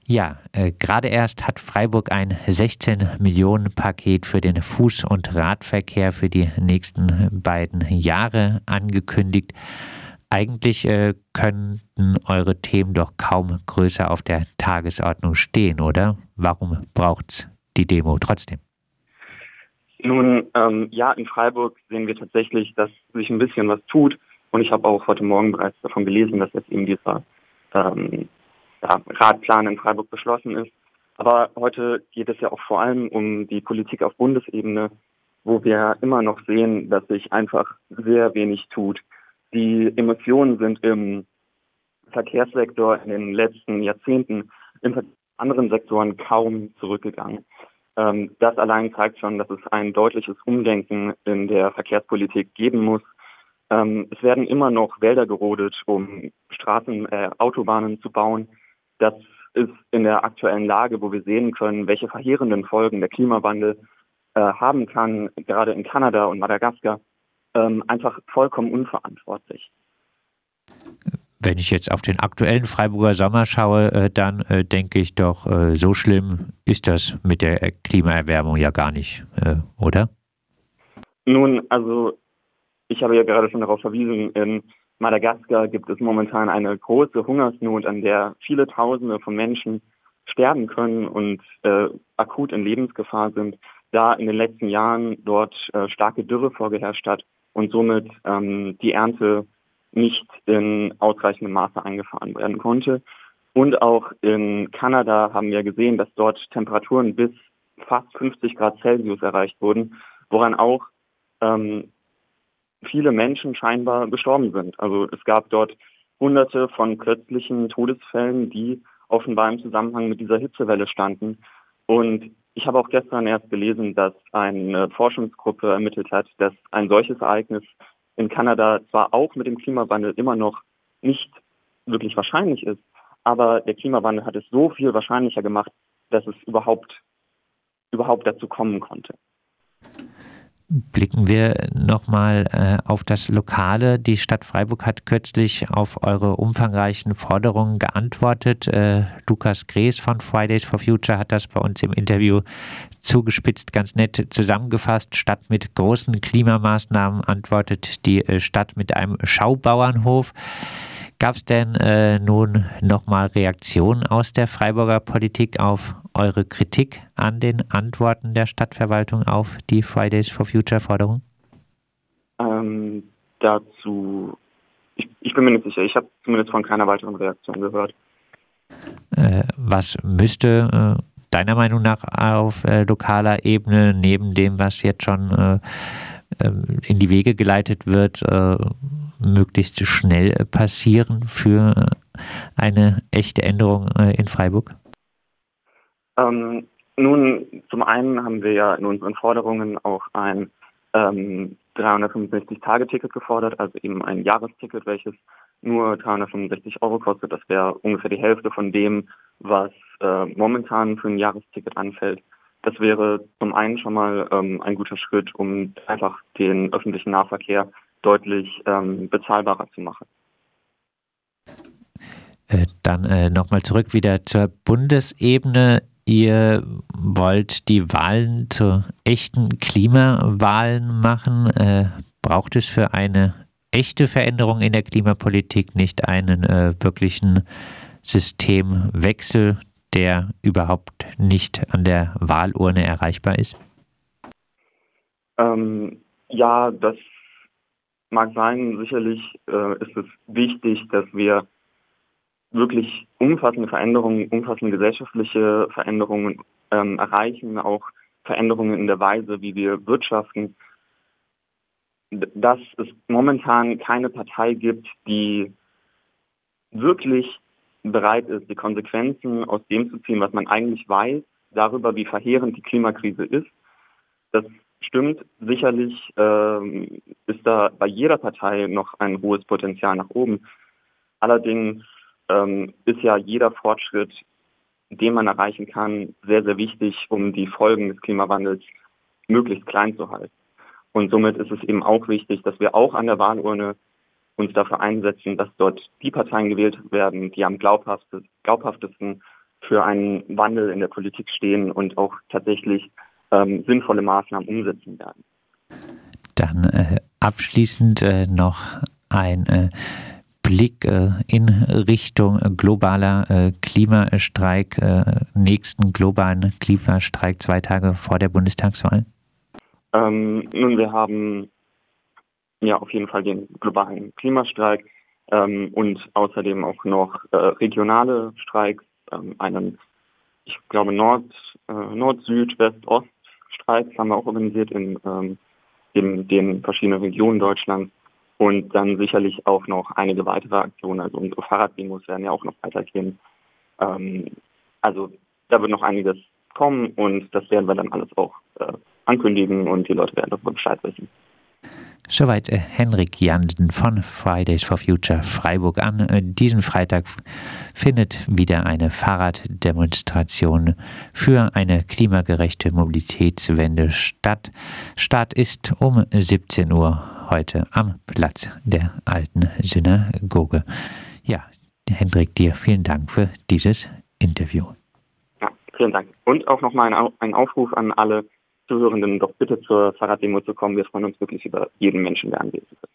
Ja, gerade erst hat Freiburg ein 16-Millionen-Paket für den Fuß- und Radverkehr für die nächsten beiden Jahre angekündigt. Eigentlich könnten eure Themen doch kaum größer auf der Tagesordnung stehen, oder? Warum braucht's die Demo trotzdem? Nun, ja, in Freiburg sehen wir tatsächlich, dass sich ein bisschen was tut. Und ich habe auch heute Morgen bereits davon gelesen, dass jetzt eben dieser Radplan in Freiburg beschlossen ist. Aber heute geht es ja auch vor allem um die Politik auf Bundesebene, wo wir immer noch sehen, dass sich einfach sehr wenig tut. Die Emissionen sind im Verkehrssektor in den letzten Jahrzehnten in anderen Sektoren kaum zurückgegangen. Das allein zeigt schon, dass es ein deutliches Umdenken in der Verkehrspolitik geben muss. Es werden immer noch Wälder gerodet, um Autobahnen zu bauen. Das ist in der aktuellen Lage, wo wir sehen können, welche verheerenden Folgen der Klimawandel haben kann, gerade in Kanada und Madagaskar, einfach vollkommen unverantwortlich. Wenn ich jetzt auf den aktuellen Freiburger Sommer schaue, dann denke ich doch, so schlimm ist das mit der Klimaerwärmung ja gar nicht, oder? Nun, also ich habe ja gerade schon darauf verwiesen, in Madagaskar gibt es momentan eine große Hungersnot, an der viele Tausende von Menschen sterben können und akut in Lebensgefahr sind, da in den letzten Jahren dort starke Dürre vorgeherrscht hat und somit die Ernte nicht in ausreichendem Maße eingefahren werden konnte. Und auch in Kanada haben wir gesehen, dass dort Temperaturen bis fast 50 Grad Celsius erreicht wurden, woran auch viele Menschen scheinbar gestorben sind. Also es gab dort Hunderte von plötzlichen Todesfällen, die offenbar im Zusammenhang mit dieser Hitzewelle standen. Und ich habe auch gestern erst gelesen, dass eine Forschungsgruppe ermittelt hat, dass ein solches Ereignis in Kanada zwar auch mit dem Klimawandel immer noch nicht wirklich wahrscheinlich ist, aber der Klimawandel hat es so viel wahrscheinlicher gemacht, dass es überhaupt dazu kommen konnte. Blicken wir nochmal auf das Lokale. Die Stadt Freiburg hat kürzlich auf eure umfangreichen Forderungen geantwortet. Lukas Gress von Fridays for Future hat das bei uns im Interview zugespitzt ganz nett zusammengefasst. Statt mit großen Klimamaßnahmen antwortet die Stadt mit einem Schaubauernhof. Gab es denn nun nochmal Reaktionen aus der Freiburger Politik auf eure Kritik an den Antworten der Stadtverwaltung auf die Fridays for Future Forderung? Dazu, ich bin mir nicht sicher. Ich habe zumindest von keiner weiteren Reaktion gehört. Was müsste deiner Meinung nach auf lokaler Ebene neben dem, was jetzt schon in die Wege geleitet wird, möglichst schnell passieren für eine echte Änderung in Freiburg? Nun, zum einen haben wir ja in unseren Forderungen auch ein 365-Tage-Ticket gefordert, also eben ein Jahresticket, welches nur 365 € kostet. Das wäre ungefähr die Hälfte von dem, was momentan für ein Jahresticket anfällt. Das wäre zum einen schon mal ein guter Schritt, um einfach den öffentlichen Nahverkehr deutlich bezahlbarer zu machen. Dann nochmal zurück wieder zur Bundesebene. Ihr wollt die Wahlen zu echten Klimawahlen machen. Braucht es für eine echte Veränderung in der Klimapolitik nicht einen wirklichen Systemwechsel, der überhaupt nicht an der Wahlurne erreichbar ist? Ja, das mag sein. Sicherlich ist es wichtig, dass wir wirklich umfassende Veränderungen, umfassende gesellschaftliche Veränderungen erreichen, auch Veränderungen in der Weise, wie wir wirtschaften. Dass es momentan keine Partei gibt, die wirklich bereit ist, die Konsequenzen aus dem zu ziehen, was man eigentlich weiß, darüber, wie verheerend die Klimakrise ist. Das stimmt. Sicherlich ist da bei jeder Partei noch ein hohes Potenzial nach oben. Allerdings ist ja jeder Fortschritt, den man erreichen kann, sehr, sehr wichtig, um die Folgen des Klimawandels möglichst klein zu halten. Und somit ist es eben auch wichtig, dass wir auch an der Wahlurne uns dafür einsetzen, dass dort die Parteien gewählt werden, die am glaubhaftesten für einen Wandel in der Politik stehen und auch tatsächlich sinnvolle Maßnahmen umsetzen werden. Dann abschließend noch ein Blick in Richtung globaler Klimastreik, nächsten globalen Klimastreik 2 Tage vor der Bundestagswahl? Nun, wir haben ja auf jeden Fall den globalen Klimastreik und außerdem auch noch regionale Streiks, einen, ich glaube, Nord-Süd, West-Ost-Streiks haben wir auch organisiert in den verschiedenen Regionen Deutschlands und dann sicherlich auch noch einige weitere Aktionen. Also unsere Fahrraddemos werden ja auch noch weitergehen. Also da wird noch einiges kommen und das werden wir dann alles auch ankündigen und die Leute werden darüber Bescheid wissen. Soweit Henrik Janden von Fridays for Future Freiburg an. Diesen Freitag findet wieder eine Fahrraddemonstration für eine klimagerechte Mobilitätswende statt. Start ist um 17 Uhr heute am Platz der Alten Synagoge. Ja, Hendrik, dir vielen Dank für dieses Interview. Ja, vielen Dank. Und auch nochmal ein Aufruf an alle Zuhörenden, doch bitte zur Fahrraddemo zu kommen. Wir freuen uns wirklich über jeden Menschen, der anwesend ist.